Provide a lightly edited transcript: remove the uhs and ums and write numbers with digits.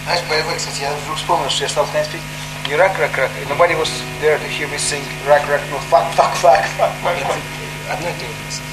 Вдруг вспомнил, что я стал speak. Не рак, рак, рак. Nobody was there to hear me sing рак, рак, no fuck, fuck, fuck, fuck, fuck. Одно и то же.